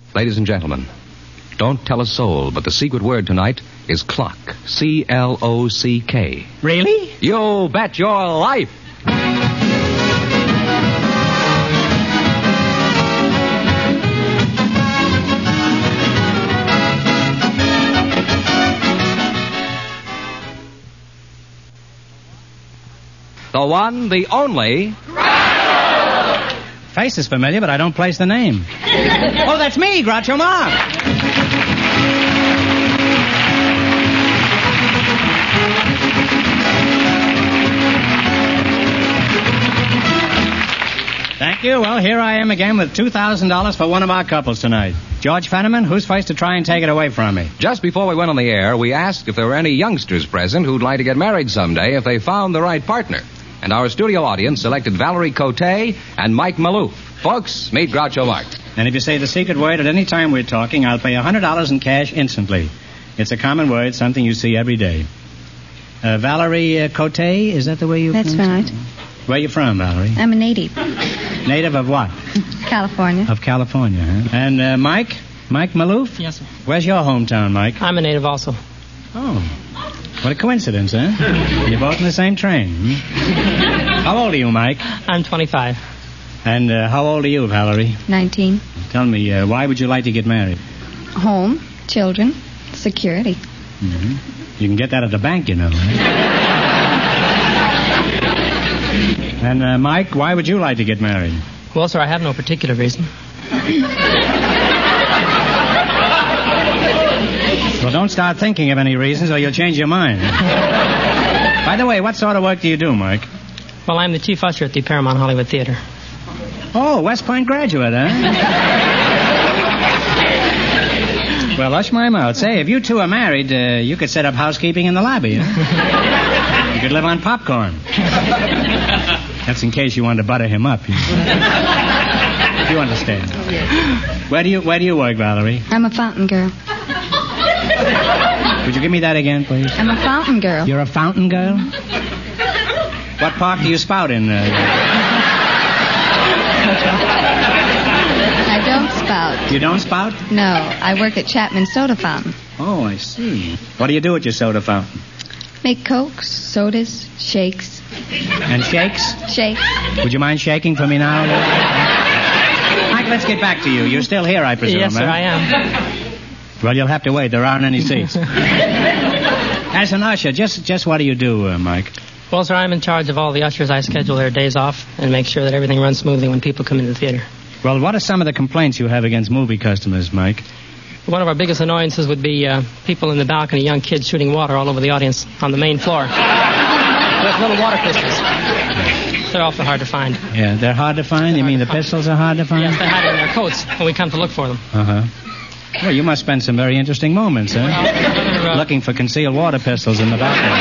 Ladies and gentlemen, don't tell a soul, but the secret word tonight is clock. C-L-O-C-K. Really? You bet your life. The one, the only... Face is familiar, but I don't place the name. Oh, that's me, Groucho Marx. Thank you. Well, here I am again with $2,000 for one of our couples tonight. George Fenneman, who's first to try and take it away from me? Just before we went on the air, we asked if there were any youngsters present who'd like to get married someday if they found the right partner. And our studio audience selected Valerie Cote and Mike Maloof. Folks, meet Groucho Marx. And if you say the secret word at any time we're talking, I'll pay $100 in cash instantly. It's a common word, something you see every day. Valerie Cote, is that the way you That's pronounce right. it? Where are you from, Valerie? I'm a native. Native of what? California. Of California, huh? And Mike? Mike Maloof? Yes, sir. Where's your hometown, Mike? I'm a native also. Oh. What a coincidence, huh? You're both in the same train. How old are you, Mike? I'm 25. And how old are you, Valerie? 19. Tell me, why would you like to get married? Home, children, security. Mm-hmm. You can get that at the bank, you know. Right? And Mike, why would you like to get married? Well, sir, I have no particular reason. Well, don't start thinking of any reasons or you'll change your mind. By the way, what sort of work do you do, Mike? Well, I'm the chief usher at the Paramount Hollywood Theater. Oh, West Point graduate, huh? Well, hush my mouth. Say, if you two are married, you could set up housekeeping in the lobby, huh? You could live on popcorn. That's in case you wanted to butter him up. You understand. Where do you work, Valerie? I'm a fountain girl. Would you give me that again, please? I'm a fountain girl. You're a fountain girl? What park do you spout in? I don't spout. You don't spout? No, I work at Chapman Soda Fountain. Oh, I see. What do you do at your soda fountain? Make cokes, sodas, shakes. And shakes? Shakes. Would you mind shaking for me now? Mike, let's get back to you. You're still here, I presume, Yes, sir, huh? I am. Well, you'll have to wait. There aren't any seats. As an usher, just what do you do, Mike? Well, sir, I'm in charge of all the ushers. I schedule their days off and make sure that everything runs smoothly when people come into the theater. Well, what are some of the complaints you have against movie customers, Mike? One of our biggest annoyances would be people in the balcony, young kids shooting water all over the audience on the main floor. With little water pistols. They're awful hard to find. Yeah, they're hard to find? You mean the pistols are hard to find? Yes, they hide in their coats when we come to look for them. Uh-huh. Well, you must spend some very interesting moments, huh? Looking for concealed water pistols in the balcony.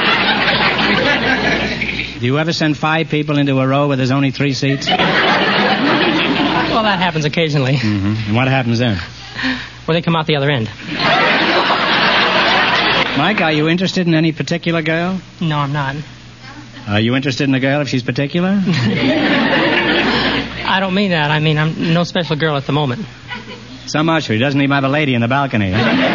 Huh? Do you ever send 5 people into a row where there's only 3 seats? Well, that happens occasionally. Mm-hmm. And what happens then? Well, they come out the other end. Mike, are you interested in any particular girl? No, I'm not. Are you interested in a girl if she's particular? I don't mean that. I mean, I'm no special girl at the moment. Some usher, he doesn't even have a lady in the balcony.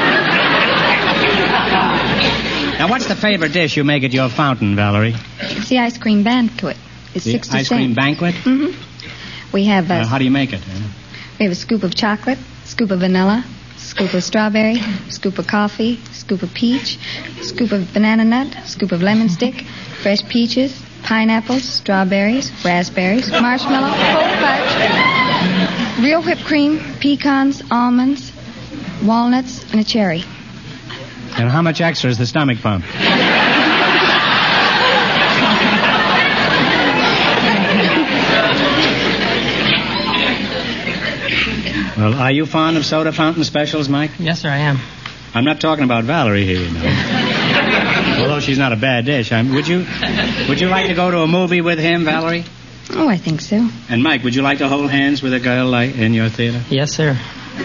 Now, what's the favorite dish you make at your fountain, Valerie? It's the ice cream banquet. It's The 60 ice cream cents. banquet? Mm-hmm. We have How do you make it? we have a scoop of chocolate, scoop of vanilla, scoop of strawberry, scoop of coffee, scoop of peach, scoop of banana nut, scoop of lemon stick, fresh peaches, pineapples, strawberries, raspberries, marshmallow, cold fudge, real whipped cream, pecans, almonds, walnuts, and a cherry. And how much extra is the stomach pump? Well, are you fond of soda fountain specials, Mike? Yes, sir, I am. I'm not talking about Valerie here, you know. Although she's not a bad dish. Would you like to go to a movie with him, Valerie? Oh, I think so. And Mike, would you like to hold hands with a girl in your theater? Yes, sir.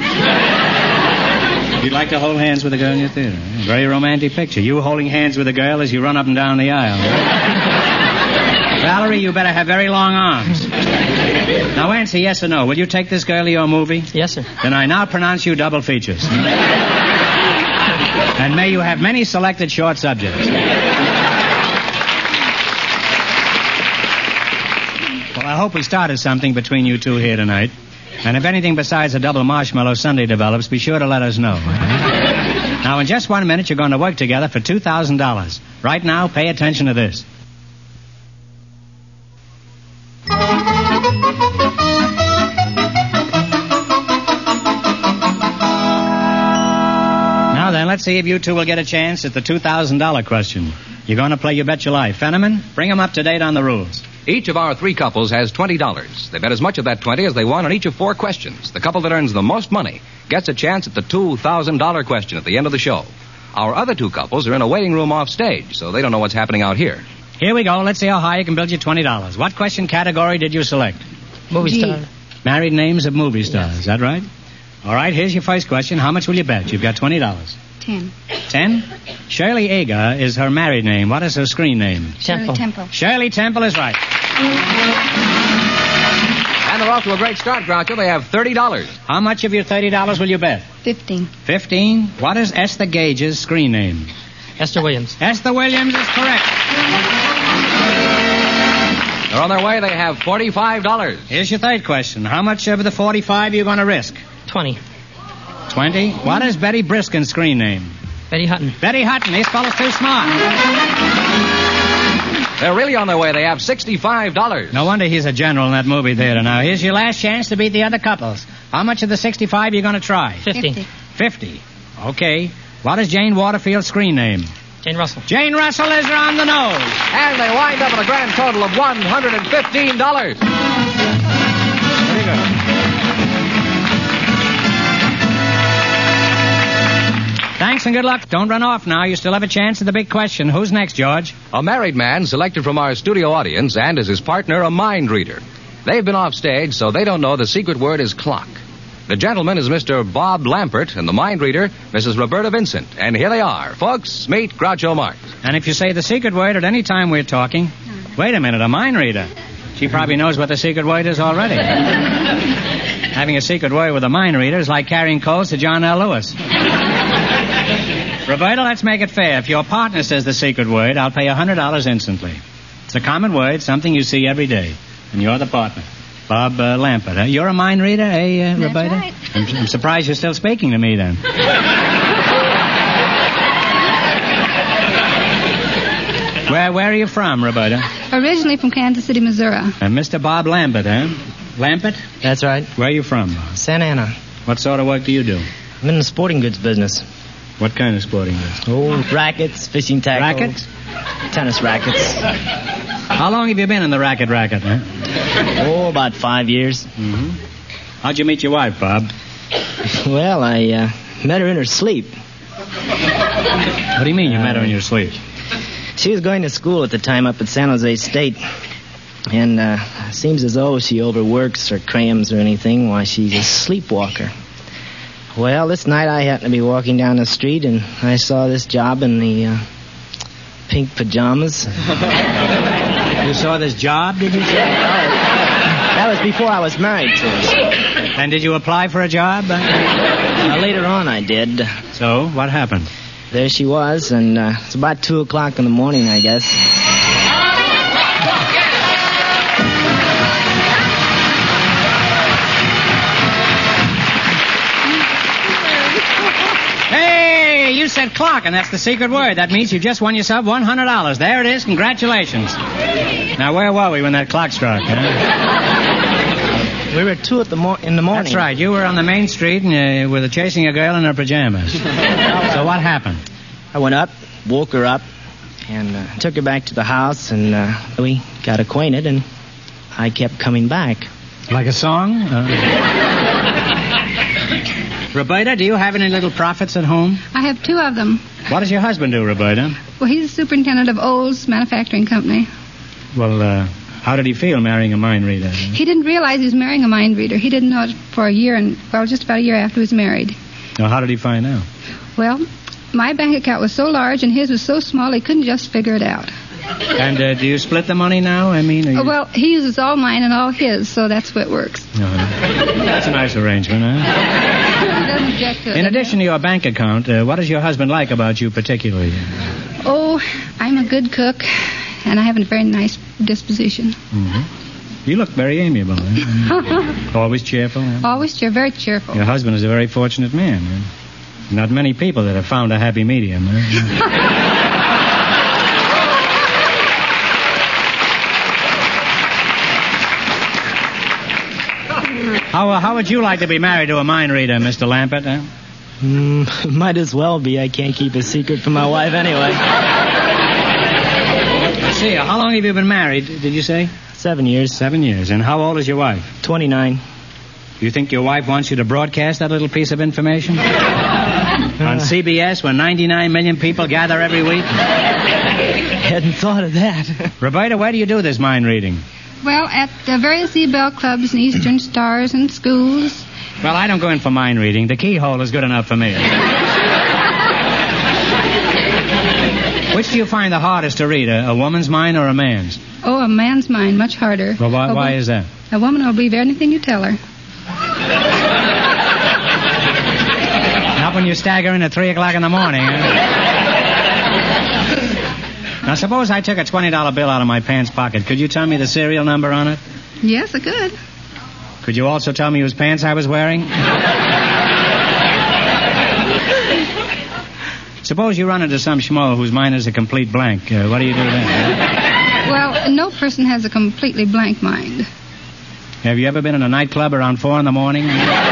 You'd like to hold hands with a girl in your theater? Very romantic picture. You holding hands with a girl as you run up and down the aisle. Valerie, you better have very long arms. Now answer yes or no. Will you take this girl to your movie? Yes, sir. Then I now pronounce you double features. And may you have many selected short subjects. Well, I hope we started something between you two here tonight. And if anything besides a double marshmallow sundae develops, be sure to let us know. Now, in just 1 minute, you're going to work together for $2,000. Right now, pay attention to this. Now then, let's see if you two will get a chance at the $2,000 question. You're going to play You Bet Your Life. Fenneman, bring them up to date on the rules. Each of our three couples has $20. They bet as much of that 20 as they won on each of 4 questions. The couple that earns the most money gets a chance at the $2,000 question at the end of the show. Our other 2 couples are in a waiting room off stage, so they don't know what's happening out here. Here we go. Let's see how high you can build your $20. What question category did you select? Movie star. Married names of movie stars. Yes. Is that right? All right, here's your first question. How much will you bet? You've got $20. 10. 10? Shirley Aga is her married name. What is her screen name? Shirley Temple. Shirley Temple is right. And they're off to a great start, Groucho. They have $30. How much of your $30 will you bet? 15. 15? What is Esther Gage's screen name? Esther Williams. Esther Williams is correct. They're on their way. They have $45. Here's your third question. How much of the 45 are you going to risk? 20. 20? What is Betty Briskin's screen name? Betty Hutton. Betty Hutton. This fellow's too smart. They're really on their way. They have $65. No wonder he's a general in that movie theater. Now, here's your last chance to beat the other couples. How much of the 65 are you going to try? 50. 50. Okay. What is Jane Waterfield's screen name? Jane Russell. Jane Russell is on the nose. And they wind up with a grand total of $115. Very good. Thanks and good luck. Don't run off now. You still have a chance at the big question. Who's next, George? A married man selected from our studio audience and as his partner, a mind reader. They've been off stage, so they don't know the secret word is clock. The gentleman is Mr. Bob Lampert, and the mind reader, Mrs. Roberta Vincent. And here they are. Folks, meet Groucho Marx. And if you say the secret word at any time we're talking... Wait a minute, a mind reader. She probably knows what the secret word is already. Having a secret word with a mind reader is like carrying coals to John L. Lewis. Roberta, let's make it fair. If your partner says the secret word, I'll pay $100 instantly. It's a common word, something you see every day. And you're the partner. Bob Lampert, huh? You're a mind reader, eh, Roberta? That's right. I'm surprised you're still speaking to me, then. Where are you from, Roberta? Originally from Kansas City, Missouri. Mr. Bob Lampert, huh? Lampert? That's right. Where are you from? Santa Ana. What sort of work do you do? I'm in the sporting goods business. What kind of sporting goods? Oh, rackets, fishing tackle. Rackets? Tennis rackets. How long have you been in the racket, huh? Oh, about 5 years. Mm-hmm. How'd you meet your wife, Bob? Well, I met her in her sleep. What do you mean you met her in your sleep? She was going to school at the time up at San Jose State. And it seems as though she overworks or crams or anything while she's a sleepwalker. Well, this night I happened to be walking down the street and I saw this job in the pink pajamas. You saw this job, did you say? That was before I was married to her. And did you apply for a job? Later on I did. So, what happened? There she was, and it's about 2 o'clock in the morning, I guess. Hey, you said clock, and that's the secret word. That means you just won yourself $100. There it is. Congratulations. Now, where were we when that clock struck? We were at 2 in the morning. That's right. You were on the main street and were chasing a girl in her pajamas. So what happened? I went up, woke her up, and took her back to the house, and we got acquainted, and I kept coming back. Like a song? Roberta, do you have any little prophets at home? I have 2 of them. What does your husband do, Roberta? Well, he's the superintendent of Olds Manufacturing Company. Well, how did he feel marrying a mind reader? He didn't realize he was marrying a mind reader. He didn't know it for a year, just about a year after he was married. Well, how did he find out? Well, my bank account was so large and his was so small he couldn't just figure it out. And do you split the money now? I mean, Well, he uses all mine and all his, so that's what works. That's a nice arrangement, huh? He doesn't object to it. In addition to your bank account, what does your husband like about you particularly? Oh, I'm a good cook, and I have a very nice disposition. You look very amiable. Eh? Always cheerful. Eh? Always very cheerful. Your husband is a very fortunate man. Eh? Not many people that have found a happy medium. Eh? How would you like to be married to a mind reader, Mr. Lampert? Eh? Might as well be. I can't keep a secret from my wife anyway. Let's see, how long have you been married, did you say? 7 years. 7 years. And how old is your wife? 29. You think your wife wants you to broadcast that little piece of information? On CBS, where 99 million people gather every week? Hadn't thought of that. Roberta, where do you do this mind reading? Well, at the various E-Bell clubs and Eastern Stars and schools. Well, I don't go in for mind reading. The keyhole is good enough for me. Which do you find the hardest to read, a woman's mind or a man's? Oh, a man's mind, much harder. Well, why is that? A woman will believe anything you tell her. Not when you stagger in at 3 o'clock in the morning. Now, suppose I took a $20 bill out of my pants pocket. Could you tell me the serial number on it? Yes, I could. Could you also tell me whose pants I was wearing? Suppose you run into some schmo whose mind is a complete blank. What do you do then? Well, no person has a completely blank mind. Have you ever been in a nightclub around 4 in the morning?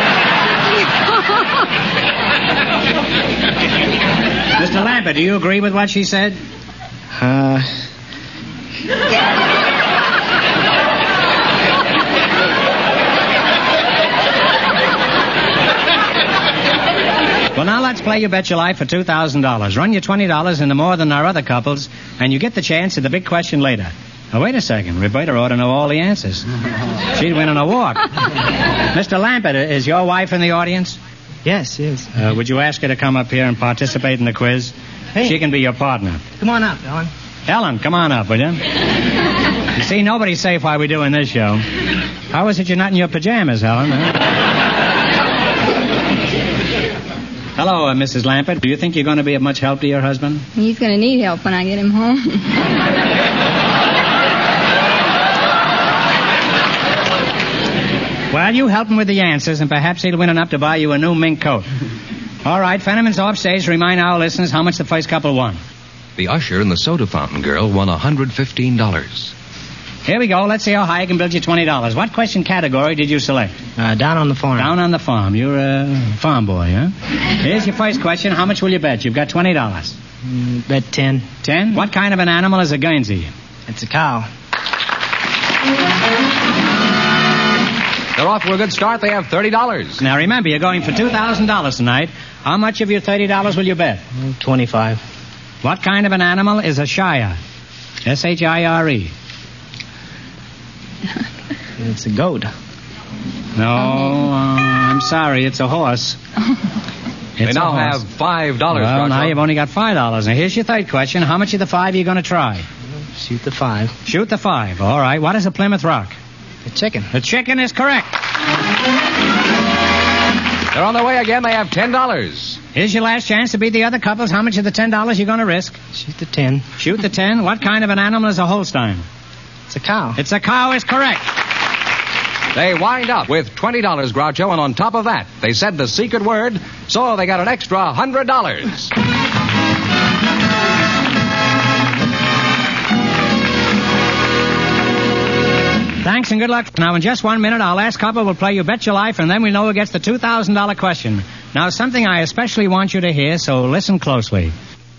Mr. Lambert, do you agree with what she said? Well, now let's play You Bet Your Life for $2,000. Run your $20 into more than our other couples, and you get the chance at the big question later. Now, wait a second. Roberta ought to know all the answers. She'd win on a walk. Mr. Lambert, is your wife in the audience? Yes, yes. Would you ask her to come up here and participate in the quiz? Hey. She can be your partner. Come on up, Ellen. Ellen, come on up, will you? You see, nobody's safe while we're doing this show. How is it you're not in your pajamas, Helen? Huh? Hello, Mrs. Lampert. Do you think you're going to be of much help to your husband? He's going to need help when I get him home. Well, you help him with the answers, and perhaps he'll win enough to buy you a new mink coat. All right, Fenneman's offstage to remind our listeners how much the first couple won. The usher and the soda fountain girl won $115. Here we go. Let's see how high I can build you $20. What question category did you select? Down on the farm. Down on the farm. You're a farm boy, huh? Here's your first question. How much will you bet? You've got $20. Bet 10. 10? What kind of an animal is a Guernsey? It's a cow. They're off to a good start. They have $30. Now, remember, you're going for $2,000 tonight. How much of your $30 will you bet? 25. What kind of an animal is a shire? S-H-I-R-E. It's a goat. No, I'm sorry. It's a horse. They now have $5. Well, now you've only got $5. Now, here's your third question. How much of the 5 are you going to try? Shoot the 5. Shoot the 5. All right. What is a Plymouth Rock? A chicken. The chicken is correct. They're on their way again. They have $10. Here's your last chance to beat the other couples. How much of the $10 you going to risk? Shoot the 10. Shoot the 10. What kind of an animal is a Holstein? It's a cow. It's a cow is correct. They wind up with $20, Groucho, and on top of that, they said the secret word, so they got an extra $100. Thanks and good luck. Now, in just 1 minute, our last couple will play You Bet Your Life, and then we know who gets the $2,000 question. Now, something I especially want you to hear, so listen closely.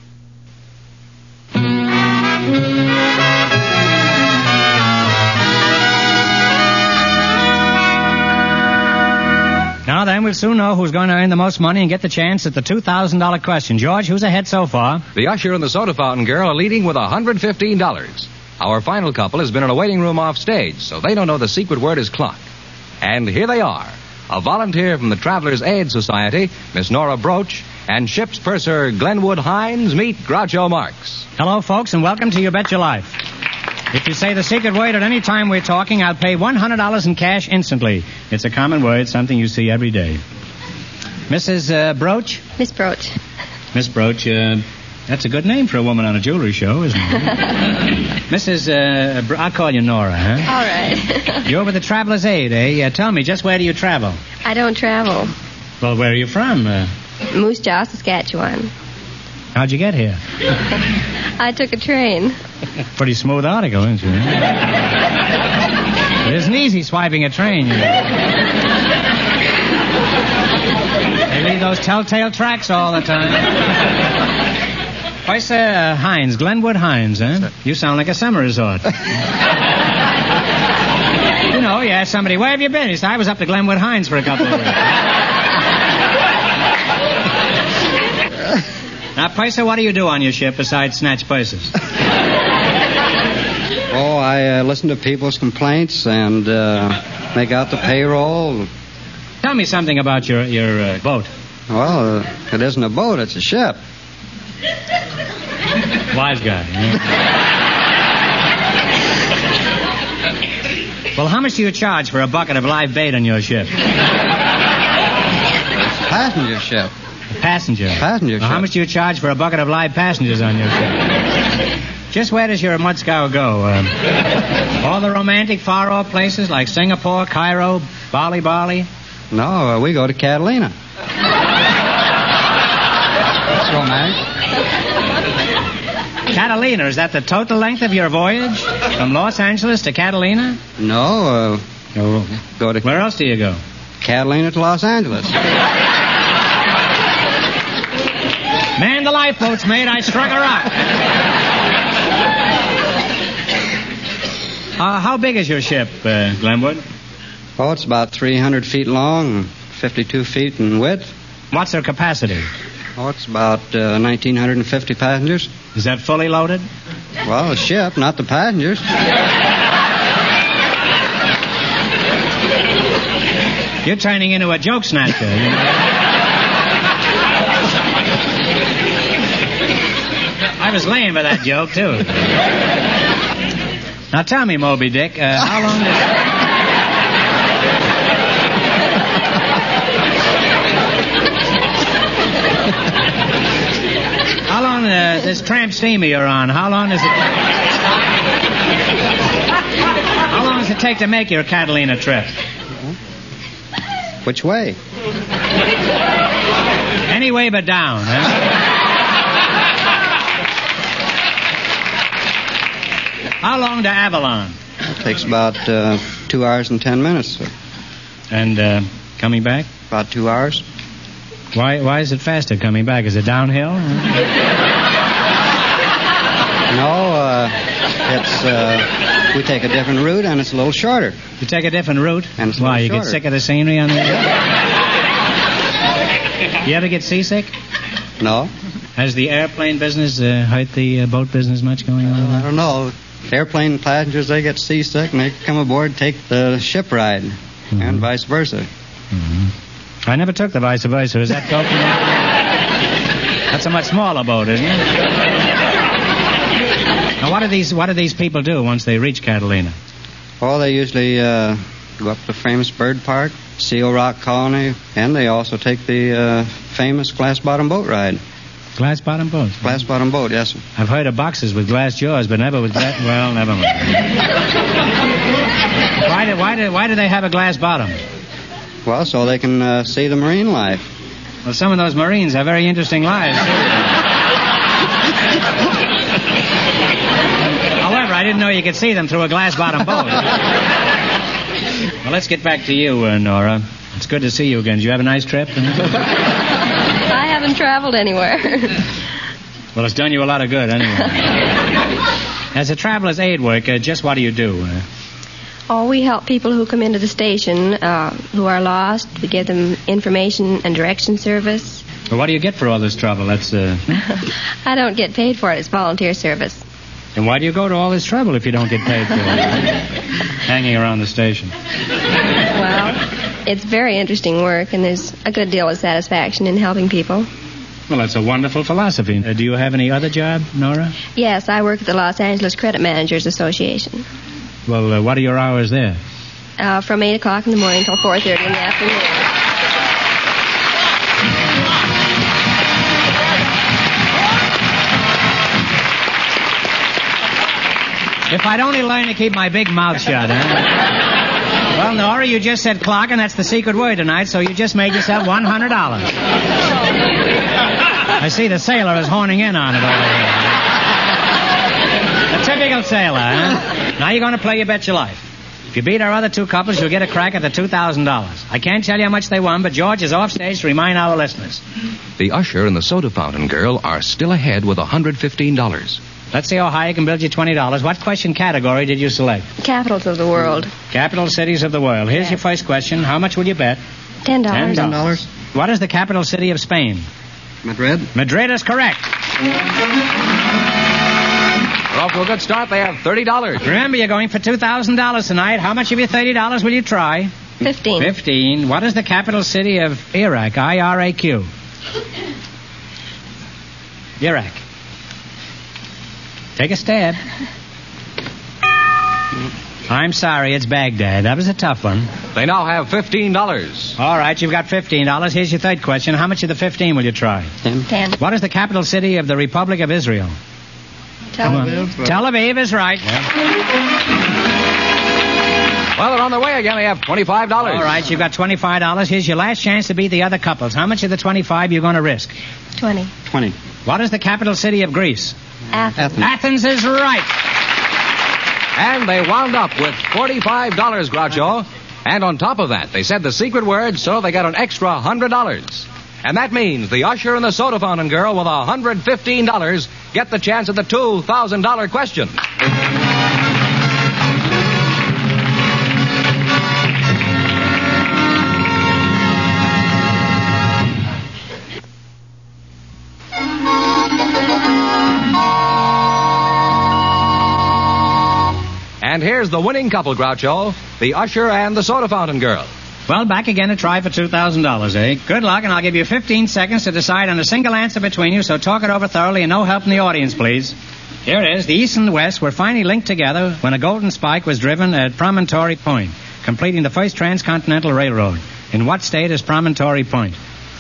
Now then, we'll soon know who's going to earn the most money and get the chance at the $2,000 question. George, who's ahead so far? The usher and the soda fountain girl are leading with $115. Our final couple has been in a waiting room off stage, so they don't know the secret word is clock. And here they are. A volunteer from the Travelers Aid Society, Miss Nora Broach, and ship's purser Glenwood Hines meet Groucho Marx. Hello, folks, and welcome to You Bet Your Life. If you say the secret word at any time we're talking, I'll pay $100 in cash instantly. It's a common word, something you see every day. Mrs. Broach? Miss Broach. Miss Broach, that's a good name for a woman on a jewelry show, isn't it? Mrs. I'll call you Nora, huh? All right. You're with the Traveler's Aid, eh? Tell me, just where do you travel? I don't travel. Well, where are you from? Moose Jaw, Saskatchewan. How'd you get here? I took a train. Pretty smooth article, isn't it? It isn't easy swiping a train, you know. They leave those telltale tracks all the time. Why, sir, Hines, Glenwood Hines, huh? You sound like a summer resort. You know, you ask somebody, where have you been? He said, I was up to Glenwood Hines for a couple of weeks. Now, Paisa, what do you do on your ship besides snatch purses? Oh, I listen to people's complaints and make out the payroll. Tell me something about your boat. Well, it isn't a boat, it's a ship. Wise guy. Well, how much do you charge for a bucket of live bait on your ship? Passenger ship. Passenger ship. Well, how much do you charge for a bucket of live passengers on your ship? Just where does your mudscow go? All the romantic far-off places like Singapore, Cairo, Bali? No, we go to Catalina. That's romantic. Catalina, is that the total length of your voyage? From Los Angeles to Catalina? No, go to... Where else do you go? Catalina to Los Angeles. Man the lifeboats, mate. I struck a rock. How big is your ship, Glenwood? Oh, it's about 300 feet long, 52 feet in width. What's their capacity? Oh, it's about 1,950 passengers. Is that fully loaded? Well, the ship, not the passengers. You're turning into a joke snatcher. You know? I was laying for that joke, too. Now tell me, Moby Dick, how long this tramp steamer you're on, how long does it take to make your Catalina trip? Which way? Any way but down, huh? How long to Avalon? It takes about 2 hours and 10 minutes, sir. And coming back? About 2 hours. Why is it faster coming back? Is it downhill? No, we take a different route, and it's a little shorter. You take a different route? And it's Why, you shorter. get sick of the scenery on the... You ever get seasick? No. Has the airplane business hurt the boat business much going on? I don't know. Airplane passengers, they get seasick, and they come aboard and take the ship ride, and vice versa. Mm-hmm. I never took the vice versa. Is that Coke? That's a much smaller boat, isn't it? Now, what do these people do once they reach Catalina? Oh, they usually go up to the famous bird park, Seal Rock Colony, and they also take the famous glass bottom boat ride. Glass bottom boat? Glass bottom boat, yes, sir. I've heard of boxes with glass jaws, but never with glass... Well, never mind. Why do they have a glass bottom? Well, so they can see the marine life. Well, some of those Marines have very interesting lives. However, I didn't know you could see them through a glass bottom boat. Well, let's get back to you, Nora. It's good to see you again. Did you have a nice trip? I haven't traveled anywhere. Well, it's done you a lot of good, anyway. As a traveler's aid worker, just what do you do? We help people who come into the station who are lost. We give them information and direction service. Well, what do you get for all this trouble? That's I don't get paid for it. It's volunteer service. And why do you go to all this trouble if you don't get paid for it? Hanging around the station. Well, it's very interesting work, and there's a good deal of satisfaction in helping people. Well, that's a wonderful philosophy. Do you have any other job, Nora? Yes, I work at the Los Angeles Credit Managers Association. Well, what are your hours there? From 8 o'clock in the morning till 4:30 in the afternoon. If I'd only learn to keep my big mouth shut, huh? Well, Nora, you just said clock, and that's the secret word tonight, so you just made yourself $100. I see the sailor is horning in on it over here. A typical sailor, huh? Now you're going to play You Bet Your Life. If you beat our other two couples, you'll get a crack at the $2,000. I can't tell you how much they won, but George is off stage to remind our listeners. The usher and the soda fountain girl are still ahead with $115. Let's see how high I can build you $20. What question category did you select? Capitals of the world. Capital cities of the world. Here's your first question. How much will you bet? $10. $10. What is the capital city of Spain? Madrid. Madrid is correct. We're off to a good start. They have $30. Remember, you're going for $2,000 tonight. How much of your $30 will you try? 15. 15. What is the capital city of Iraq? I-R-A-Q. Iraq. Take a stab. I'm sorry, it's Baghdad. That was a tough one. They now have $15. All right, you've got $15. Here's your third question. How much of the 15 will you try? 10. What is the capital city of the Republic of Israel? Tel Aviv. Tel Aviv is right. Well, they're on their way again. They have $25. All right, you've got $25. Here's your last chance to beat the other couples. How much of the 25 you going to risk? 20. 20. What is the capital city of Greece? Athens. Athens is right. And they wound up with $45, Groucho. And on top of that, they said the secret word, so they got an extra $100. And that means the usher and the soda fountain girl with $115 get the chance at the $2,000 question. And here's the winning couple, Groucho, the usher and the soda fountain girl. Well, back again to try for $2,000, eh? Good luck, and I'll give you 15 seconds to decide on a single answer between you, so talk it over thoroughly and no help from the audience, please. Here it is. The East and the West were finally linked together when a golden spike was driven at Promontory Point, completing the first transcontinental railroad. In what state is Promontory Point?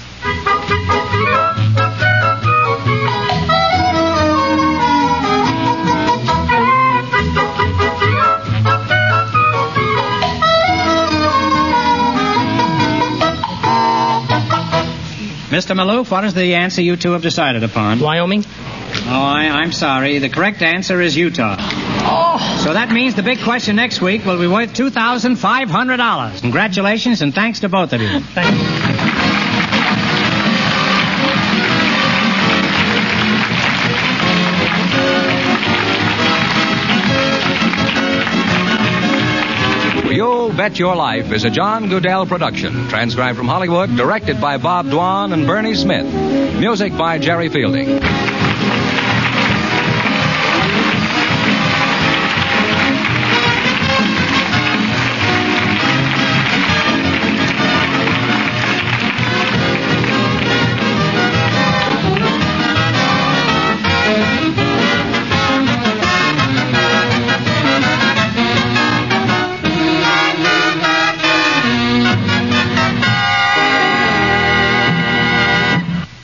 Mr. Maloof, what is the answer you two have decided upon? Wyoming. Oh, I'm sorry. The correct answer is Utah. Oh! So that means the big question next week will be worth $2,500. Congratulations and thanks to both of you. Thank you. You Bet Your Life is a John Goodell production, transcribed from Hollywood, directed by Bob Dwan and Bernie Smith. Music by Jerry Fielding.